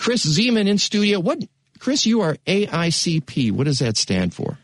Chris Zeman in studio. Chris, you are AICP. What does that stand for?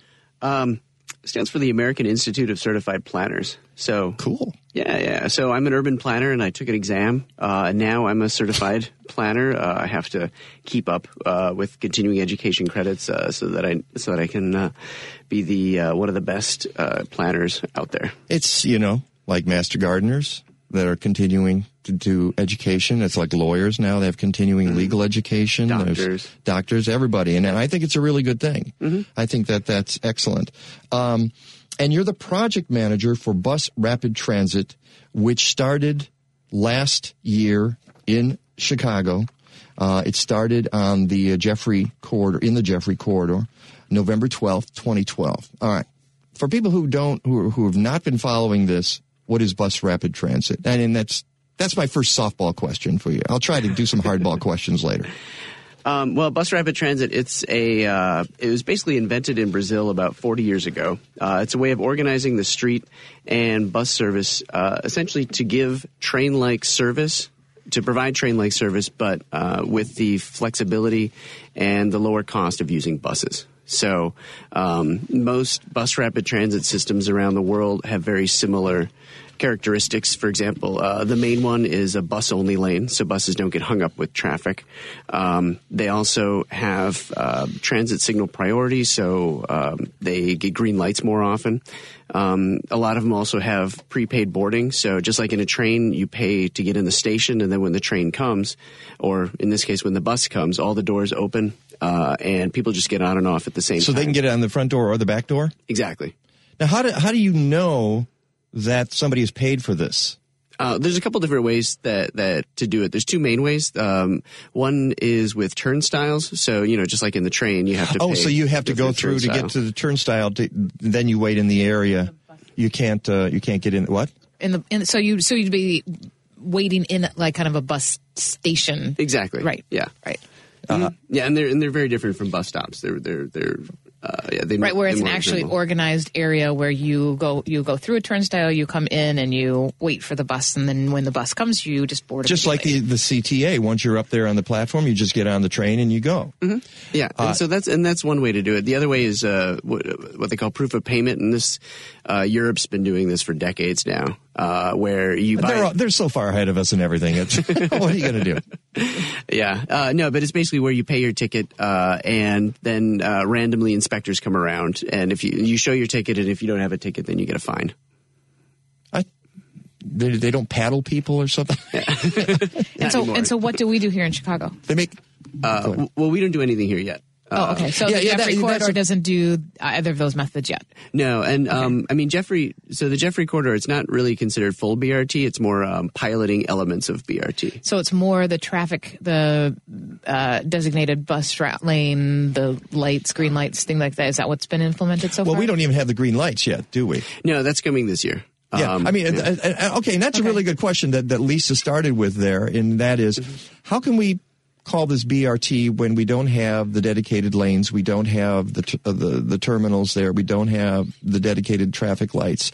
Stands for the American Institute of Certified Planners. So cool. Yeah. So I'm an urban planner, and I took an exam. Now I'm a certified planner. I have to keep up with continuing education credits so that I can be the one of the best planners out there. It's like master gardeners that are continuing to do education. It's like lawyers now. They have continuing legal education. There's doctors, everybody. And I think it's a really good thing. Mm-hmm. I think that's excellent. And you're the project manager for Bus Rapid Transit, which started last year in Chicago. It started on the Jeffrey Corridor, November 12th, 2012. All right. For people who have not been following this, what is Bus Rapid Transit? And that's my first softball question for you. I'll try to do some hardball questions later. Well, Bus Rapid Transit, it was basically invented in Brazil about 40 years ago. It's a way of organizing the street and bus service, essentially to give train-like service, to provide train-like service, but with the flexibility and the lower cost of using buses. So most bus rapid transit systems around the world have very similar characteristics. For example, the main one is a bus-only lane, so buses don't get hung up with traffic. They also have transit signal priority, so they get green lights more often. A lot of them also have prepaid boarding, so just like in a train, you pay to get in the station, and then when the train comes, or in this case, when the bus comes, all the doors open, and people just get on and off at the same time. So they can get it on the front door or the back door? Exactly. Now, how do you know that somebody is paid for this? There's a couple different ways that to do it. There's two main ways. One is with turnstiles. So, just like in the train, you have to pay. Oh, so you have to go through to get to the turnstile. Then you wait in the area. You can't get in. What? So you'd be waiting in like kind of a bus station. Exactly. Right. Yeah. Right. Yeah, and they're very different from bus stops. They're right, where it's an actually organized area where you go through a turnstile, you come in and you wait for the bus, and then when the bus comes, you just board it. Just like the CTA, once you're up there on the platform, you just get on the train and you go. Mm-hmm. Yeah, and so that's one way to do it. The other way is what they call proof of payment, and this Europe's been doing this for decades now, where you buy. They're so far ahead of us in everything. What are you going to do? Yeah, no, but it's basically where you pay your ticket, and then randomly inspectors come around, and if you show your ticket, and if you don't have a ticket, then you get a fine. They don't paddle people or something. And so what do we do here in Chicago? They make. Well, we don't do anything here yet. Okay. So the Jeffrey Corridor doesn't do either of those methods yet. No, and okay. The Jeffrey Corridor, it's not really considered full BRT. It's more piloting elements of BRT. So it's more the traffic, the designated bus route lane, the lights, green lights, thing like that. Is that what's been implemented so far? Well, we don't even have the green lights yet, do we? No, that's coming this year. Yeah, okay, and that's a really good question that Lisa started with there, and that is, how can we call this BRT when we don't have the dedicated lanes, we don't have the terminals there, we don't have the dedicated traffic lights?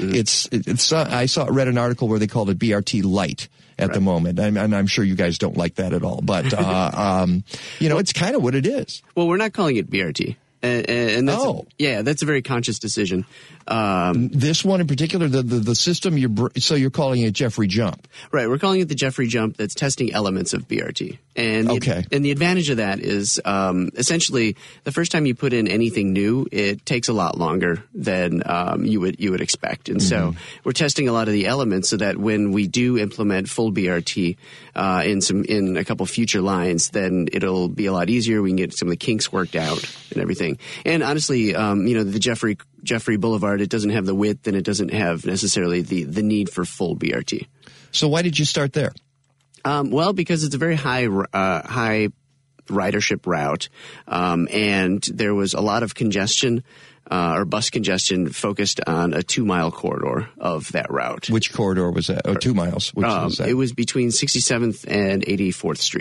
I read an article where they called it BRT Light at the moment, and I'm sure you guys don't like that at all, but it's kind of what it is. Well, we're not calling it BRT. And that's that's a very conscious decision. This one in particular, the system you're calling it Jeffrey Jump, right? We're calling it the Jeffrey Jump. That's testing elements of BRT, and the advantage of that is essentially the first time you put in anything new, it takes a lot longer than you would expect, and so we're testing a lot of the elements so that when we do implement full BRT in a couple future lines, then it'll be a lot easier. We can get some of the kinks worked out and everything. And honestly, the Jeffrey Boulevard, it doesn't have the width and it doesn't have necessarily the need for full BRT. So why did you start there? Well, because it's a very high ridership route, and there was a lot of congestion or bus congestion focused on a 2-mile corridor of that route. Which corridor was that? Oh, 2 miles. Which was that? It was between 67th and 84th Street.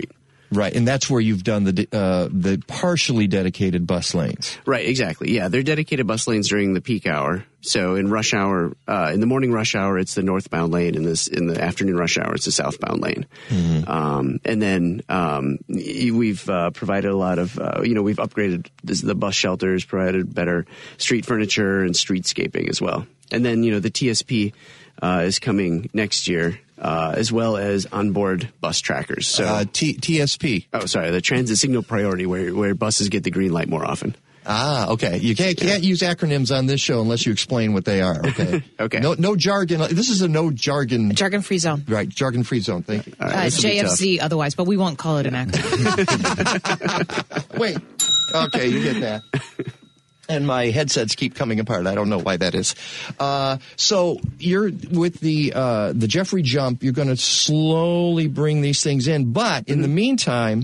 Right, and that's where you've done the partially dedicated bus lanes. Right, exactly. Yeah, they're dedicated bus lanes during the peak hour. So in rush hour, in the morning rush hour, it's the northbound lane. In the afternoon rush hour, it's the southbound lane. Mm-hmm. And then we've provided a lot of, we've upgraded the bus shelters, provided better street furniture and streetscaping as well. And then, the TSP is coming next year. As well as onboard bus trackers. So TSP. Oh, sorry, the Transit Signal Priority, where buses get the green light more often. Ah, okay. You can't use acronyms on this show unless you explain what they are. Okay. Okay. No jargon. This is a no jargon. Jargon-free zone. Right. Jargon-free zone. Thank you. Right, JFZ otherwise, but we won't call it an acronym. Wait. Okay, you get that. And my headsets keep coming apart. I don't know why that is. So you're with the Jeffrey Jump. You're going to slowly bring these things in, but in the meantime,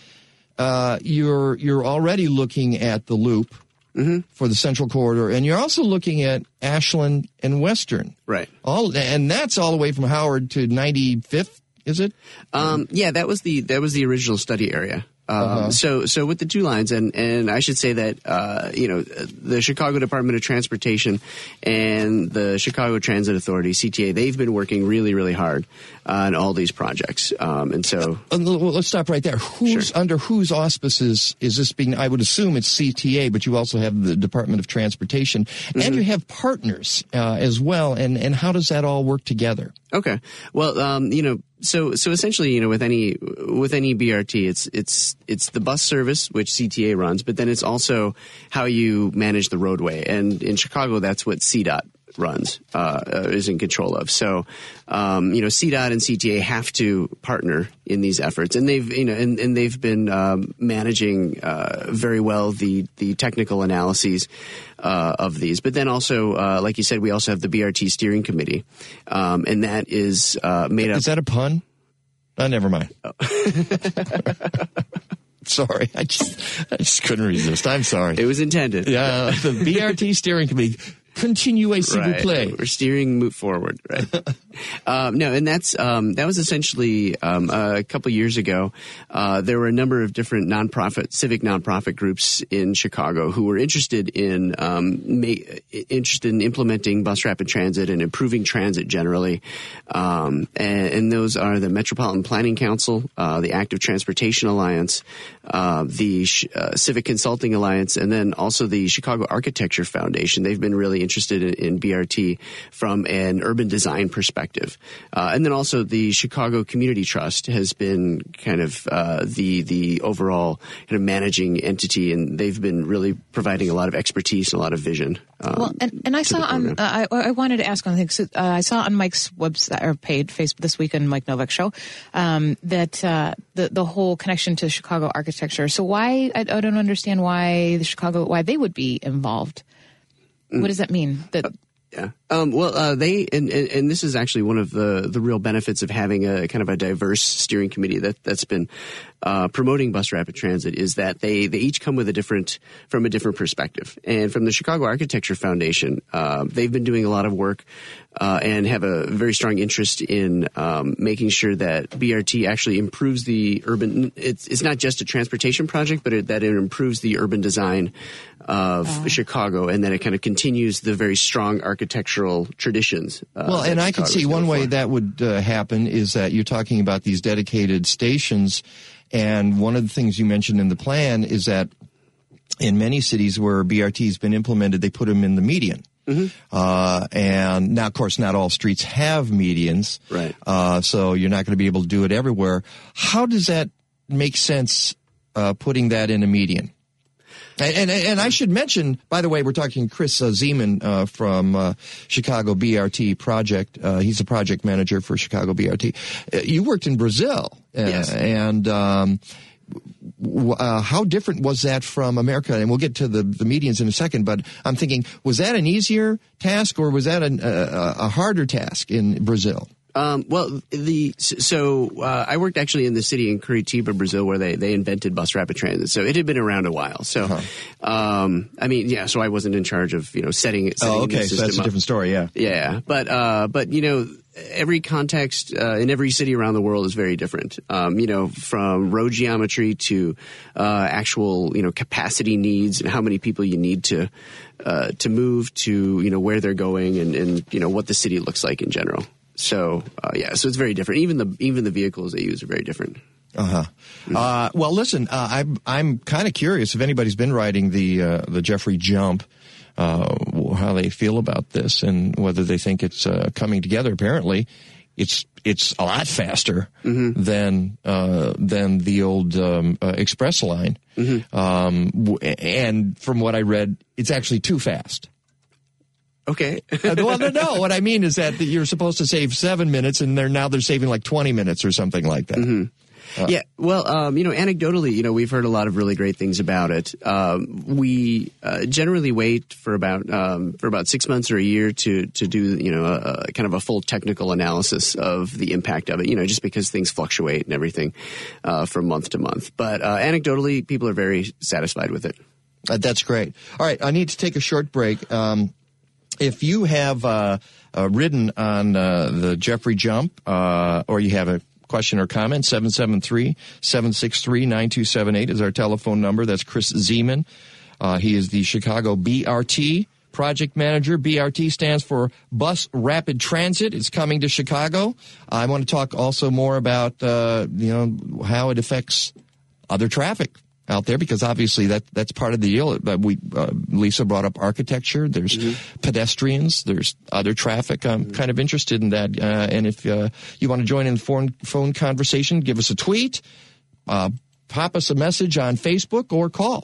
you're already looking at the loop for the Central Corridor, and you're also looking at Ashland and Western. Right. And that's all the way from Howard to 95th. Is it? Yeah, that was the original study area. So with the two lines, and I should say that, the Chicago Department of Transportation and the Chicago Transit Authority, CTA, they've been working really, really hard on all these projects. And so. Let's stop right there. Under whose auspices is this being? I would assume it's CTA, but you also have the Department of Transportation, and you have partners as well. And how does that all work together? Okay. Well, So essentially, with any BRT, it's the bus service, which CTA runs, but then it's also how you manage the roadway. And in Chicago, that's what CDOT runs, is in control of. So, CDOT and CTA have to partner in these efforts, and they've been managing very well the technical analyses of these. But then also, like you said, we also have the BRT steering committee, and that is made up. Is that a pun? Never mind. Oh. Sorry, I just couldn't resist. I'm sorry. It was intended. Yeah, the BRT steering committee. Continue, s'il vous plaît. We're steering forward, right? No, and that was essentially a couple years ago. There were a number of different civic nonprofit groups in Chicago who were interested in implementing bus rapid transit and improving transit generally. And those are the Metropolitan Planning Council, the Active Transportation Alliance, the Civic Consulting Alliance, and then also the Chicago Architecture Foundation. They've been really interested in BRT from an urban design perspective. And then also the Chicago Community Trust has been kind of the overall kind of managing entity, and they've been really providing a lot of expertise and a lot of vision. Well, and I saw I wanted to ask on things. I saw on Mike's website or page Facebook this week on Mike Novak show that the whole connection to Chicago architecture. So why I don't understand why they would be involved. What does that mean? Yeah. They and this is actually one of the real benefits of having a kind of a diverse steering committee that's been promoting bus rapid transit is that they each come with from a different perspective. And from the Chicago Architecture Foundation, they've been doing a lot of work and have a very strong interest in making sure that BRT actually improves the urban. It's not just a transportation project, but that it improves the urban design of Chicago, and that it kind of continues the very strong architectural traditions. Well, and I can see one way that would happen is that you're talking about these dedicated stations, and one of the things you mentioned in the plan is that in many cities where BRT has been implemented, they put them in the median. Mm-hmm. And now, of course, not all streets have medians. Right. So you're not going to be able to do it everywhere. How does that make sense, putting that in a median? And I should mention, by the way, we're talking Chris Zeman from Chicago BRT Project. He's a project manager for Chicago BRT. You worked in Brazil. Yes. And how different was that from America? And we'll get to the medians in a second, but I'm thinking, was that an easier task or was that a harder task in Brazil? I worked actually in the city in Curitiba, Brazil, where they invented bus rapid transit. So it had been around a while. So, so I wasn't in charge of, setting the system so that's a different story. Yeah. Yeah. But every context in every city around the world is very different. From road geometry to actual, capacity needs and how many people you need to move to, where they're going and what the city looks like in general. So so it's very different. Even the vehicles they use are very different. Well, listen, I'm kind of curious if anybody's been riding the Jeffrey Jump, how they feel about this and whether they think it's coming together. Apparently, it's a lot faster than the old express line, and from what I read, it's actually too fast. Okay. Well, no, what I mean is that you're supposed to save 7 minutes, and they're saving like 20 minutes or something like that. Anecdotally, we've heard a lot of really great things about it. We generally wait for about 6 months or a year to do, a kind of a full technical analysis of the impact of it, just because things fluctuate and everything from month to month. But anecdotally, people are very satisfied with it. That's great. All right, I need to take a short break. If you have ridden on the Jeffrey Jump or you have a question or comment, 773-763-9278 is our telephone number. That's Chris Zeman. He is the Chicago BRT project manager. BRT stands for Bus Rapid Transit. It's coming to Chicago. I want to talk also more about, how it affects other traffic out there, because obviously that's part of the deal. Lisa brought up architecture. There's pedestrians. There's other traffic. I'm kind of interested in that. And if you want to join in the phone conversation, give us a tweet, pop us a message on Facebook, or call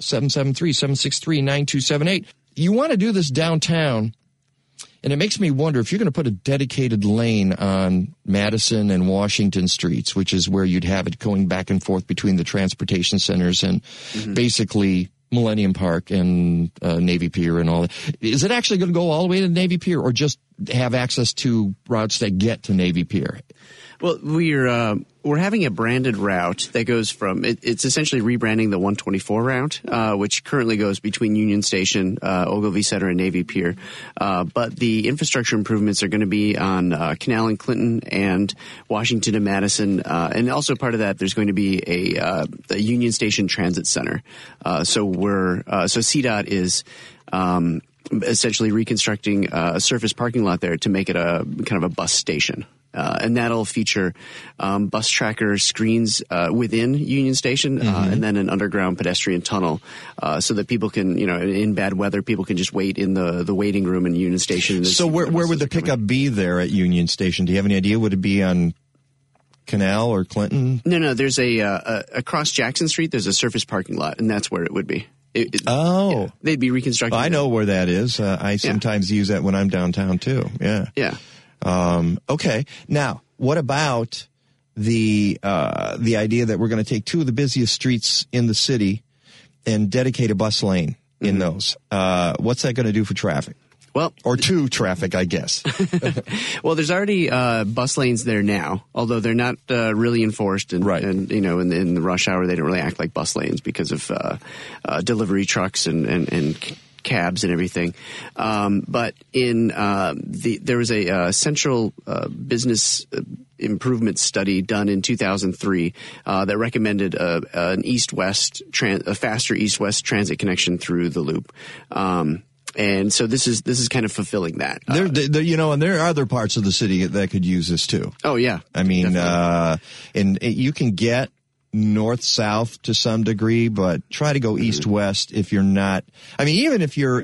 773-763-9278. You want to do this downtown, and it makes me wonder if you're going to put a dedicated lane on Madison and Washington streets, which is where you'd have it going back and forth between the transportation centers and basically Millennium Park and Navy Pier and all that. Is it actually going to go all the way to Navy Pier, or just have access to routes that get to Navy Pier? Well, we're having a branded route that goes from it's essentially rebranding the 124 route, which currently goes between Union Station, Ogilvie Center, and Navy Pier. But the infrastructure improvements are going to be on Canal and Clinton and Washington and Madison, and also part of that there's going to be a Union Station Transit Center. So CDOT is essentially reconstructing a surface parking lot there to make it a kind of a bus station. And that'll feature bus tracker screens within Union Station, and then an underground pedestrian tunnel, so that people can, in bad weather, people can just wait in the waiting room in Union Station. So where would the pickup be there at Union Station? Do you have any idea? Would it be on Canal or Clinton? No. There's across Jackson Street. There's a surface parking lot, and that's where it would be. Yeah, they'd be reconstructing. I know where that is. I sometimes use that when I'm downtown too. Yeah. Yeah. Okay. Now, what about the idea that we're going to take two of the busiest streets in the city and dedicate a bus lane in those? What's that going to do for traffic? Well, or to traffic, I guess. Well, there's already bus lanes there now, although they're not really enforced. And, right. And in the rush hour, they don't really act like bus lanes because of delivery trucks and cabs and everything. But there was a central business improvement study done in 2003 that recommended a faster east-west transit connection through the loop. And so this is kind of fulfilling that. And there are other parts of the city that could use this too. Oh yeah. I mean, and you can get north-south to some degree, but try to go east-west if you're not. I mean, even if you're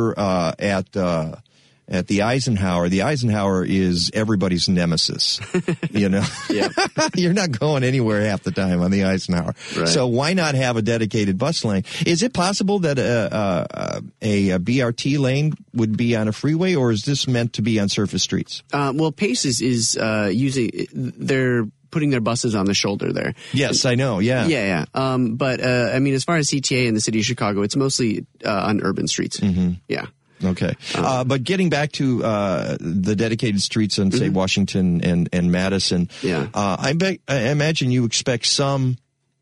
at the Eisenhower is everybody's nemesis. Yeah. You're not going anywhere half the time on the Eisenhower. Right. So why not have a dedicated bus lane? Is it possible that a BRT lane would be on a freeway, or is this meant to be on surface streets? Well, Pace is using they're putting their buses on the shoulder there. Yes, I know. Yeah. Yeah. But I mean, as far as CTA in the city of Chicago, it's mostly on urban streets. Mm-hmm. Yeah. Okay. But getting back to the dedicated streets on, say, Washington and Madison, I imagine you expect some.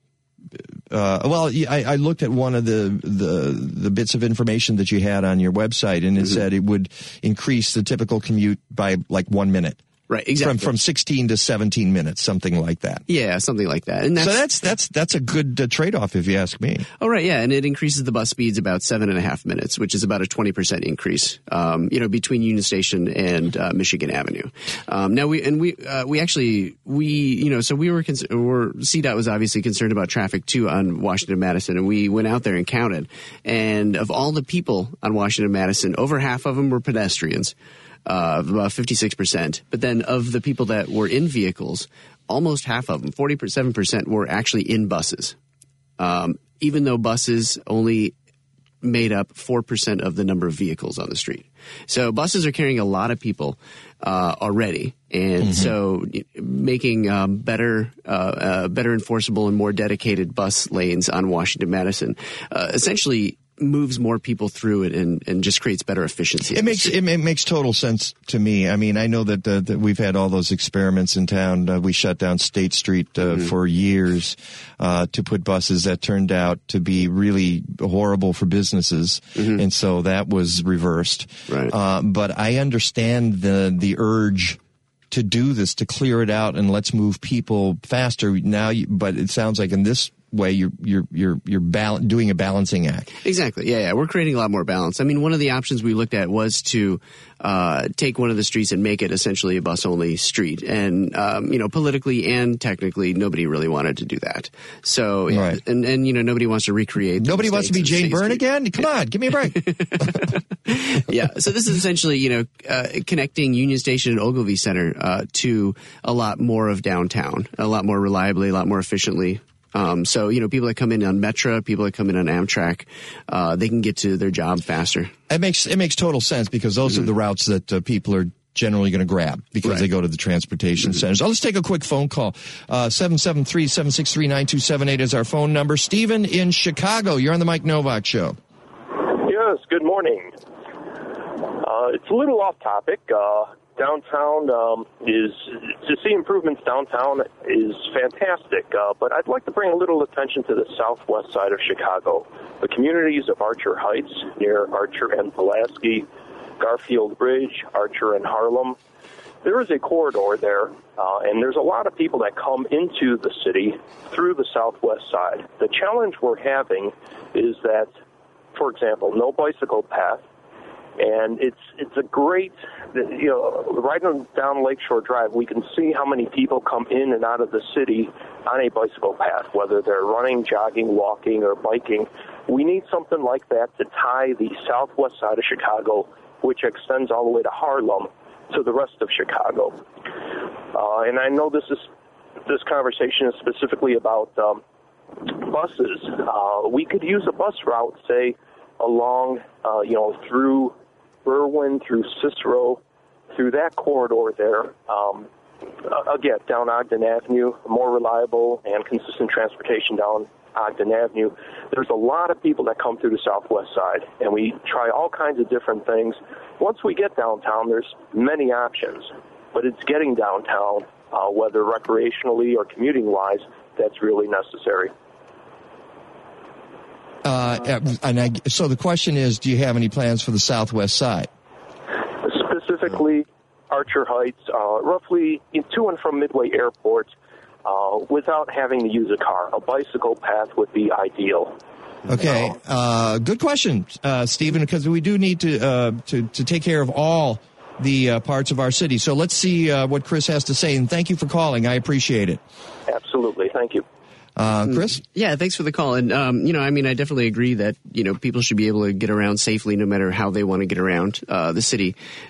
I looked at one of the bits of information that you had on your website, and it said it would increase the typical commute by like 1 minute. Right, exactly. From 16 to 17 minutes, something like that. Yeah, something like that. And that's a good trade-off, if you ask me. Oh, right, yeah, and it increases the bus speeds about 7.5 minutes, which is about a 20% increase, between Union Station and Michigan Avenue. Now CDOT was obviously concerned about traffic too on Washington and Madison, and we went out there and counted. And of all the people on Washington and Madison, over half of them were pedestrians. About 56%. But then of the people that were in vehicles, almost half of them, 47%, were actually in buses. Even though buses only made up 4% of the number of vehicles on the street. So buses are carrying a lot of people already. And so making better enforceable and more dedicated bus lanes on Washington Madison essentially moves more people through it and just creates better efficiency. It makes total sense to me. I mean, I know that we've had all those experiments in town. We shut down State Street for years to put buses that turned out to be really horrible for businesses, and so that was reversed. Right. But I understand the urge to do this, to clear it out, and let's move people faster now. But it sounds like in this way you're doing a balancing act. Exactly. Yeah. We're creating a lot more balance. I mean, one of the options we looked at was to take one of the streets and make it essentially a bus-only street. And, politically and technically, nobody really wanted to do that. So, right. and nobody wants to recreate. Nobody wants to be Jane Byrne again? Come on, give me a break. Yeah. So this is essentially, connecting Union Station and Ogilvy Center to a lot more of downtown, a lot more reliably, a lot more efficiently. So people that come in on Metra, people that come in on Amtrak, they can get to their job faster. It makes total sense because those are the routes that people are generally going to grab because they go to the transportation centers. Let's take a quick phone call. 773-763-9278 is our phone number. Stephen in Chicago, you're on the Mike Novak Show. Yes, good morning. It's a little off topic. Downtown to see improvements downtown is fantastic, but I'd like to bring a little attention to the southwest side of Chicago. The communities of Archer Heights, near Archer and Pulaski, Garfield Bridge, Archer and Harlem. There is a corridor there, and there's a lot of people that come into the city through the southwest side. The challenge we're having is that, for example, no bicycle path. And it's a great, right down Lakeshore Drive, we can see how many people come in and out of the city on a bicycle path, whether they're running, jogging, walking, or biking. We need something like that to tie the southwest side of Chicago, which extends all the way to Harlem, to the rest of Chicago. And I know this conversation is specifically about buses. We could use a bus route, say, along, through Berwyn, through Cicero, through that corridor there. Again, down Ogden Avenue, more reliable and consistent transportation down Ogden Avenue. There's a lot of people that come through the southwest side, and we try all kinds of different things. Once we get downtown, there's many options, but it's getting downtown, whether recreationally or commuting-wise, that's really necessary. So the question is, do you have any plans for the southwest side? Specifically, Archer Heights, roughly to and from Midway Airport, without having to use a car. A bicycle path would be ideal. Okay, good question, Stephen, because we do need to take care of all the parts of our city. So let's see what Chris has to say, and thank you for calling. I appreciate it. Absolutely. Thank you. Chris? Yeah, thanks for the call. And, I definitely agree that, people should be able to get around safely no matter how they want to get around the city.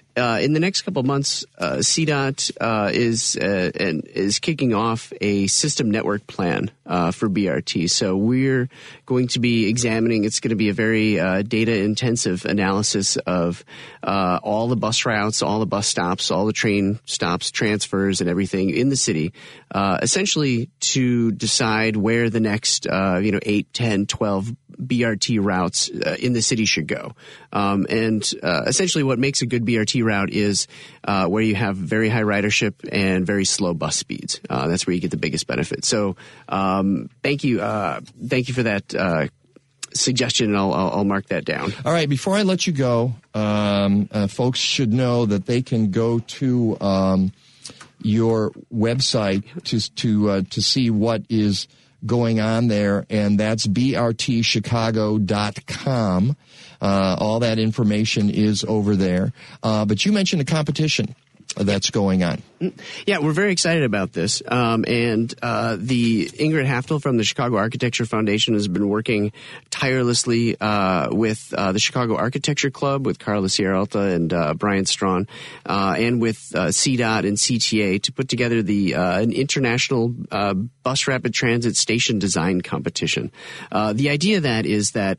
in the next couple of months, CDOT is kicking off a system network plan for BRT. So we're going to be examining. It's going to be a very data-intensive analysis of all the bus routes, all the bus stops, all the train stops, transfers, and everything in the city, essentially to decide where the next 8, 10, 12 BRT routes in the city should go. And essentially what makes a good BRT route is where you have very high ridership and very slow bus speeds. That's where you get the biggest benefit. So thank you for that suggestion, and I'll mark that down. All right, before I let you go, folks should know that they can go to your website to see what is going on there, and that's brtchicago.com. All that information is over there. But you mentioned a competition that's going on. Yeah, we're very excited about this. And the Ingrid Haftel from the Chicago Architecture Foundation has been working tirelessly with the Chicago Architecture Club, with Carla Sierralta and Brian Strawn, and with CDOT and CTA to put together an international bus rapid transit station design competition. The idea of that is that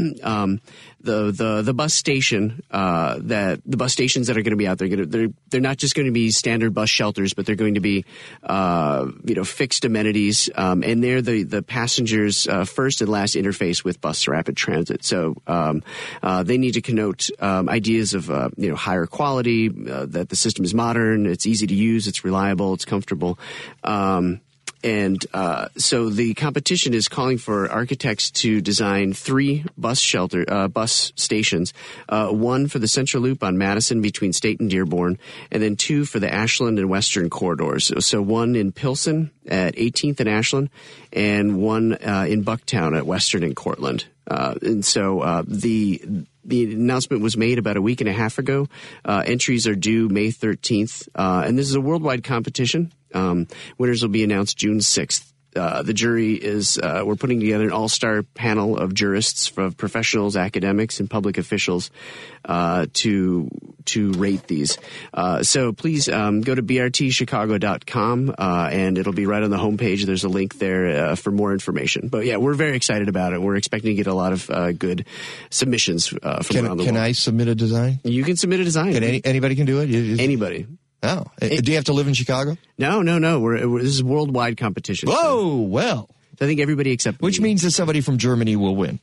the bus station the bus stations that are going to be out there, they're not just going to be standard bus shelters, but they're going to be fixed amenities, and they're the passengers' first and last interface with bus rapid transit. So they need to connote ideas of higher quality, that the system is modern, it's easy to use, it's reliable, it's comfortable. And so the competition is calling for architects to design 3 bus stations, one for the Central Loop on Madison between State and Dearborn, and then 2 for the Ashland and Western corridors. So one in Pilsen at 18th and Ashland, and one in Bucktown at Western and Cortland. And so the announcement was made about a week and a half ago. Entries are due May 13th, and this is a worldwide competition. Winners will be announced June 6th. The jury is, we're putting together an all-star panel of jurists, of professionals, academics, and public officials, to rate these. So please, go to brtchicago.com, and it'll be right on the homepage. There's a link there, for more information. But yeah, we're very excited about it. We're expecting to get a lot of, good submissions, from around the world. Can I submit a design? You can submit a design. Anybody can do it? Anybody. Oh, do you have to live in Chicago? No. This is a worldwide competition. Whoa, well. I think everybody except Which means that somebody from Germany will win.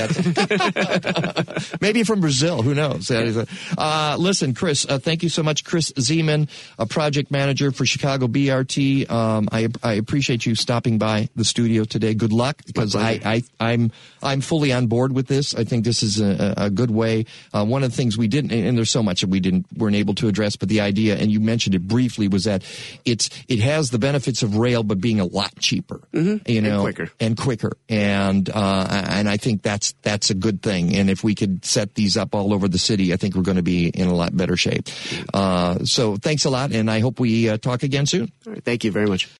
Maybe from Brazil. Who knows? Yeah. Listen, Chris, thank you so much. Chris Zeman, a project manager for Chicago BRT. I appreciate you stopping by the studio today. Good luck, because I'm fully on board with this. I think this is a good way. One of the things we didn't, and there's so much that we weren't able to address, but the idea, and you mentioned it briefly, was that it has the benefits of rail, but being a lot cheaper. Mm-hmm. Quicker. And I think that's a good thing. And if we could set these up all over the city, I think we're going to be in a lot better shape. So thanks a lot, and I hope we talk again soon. All right, thank you very much.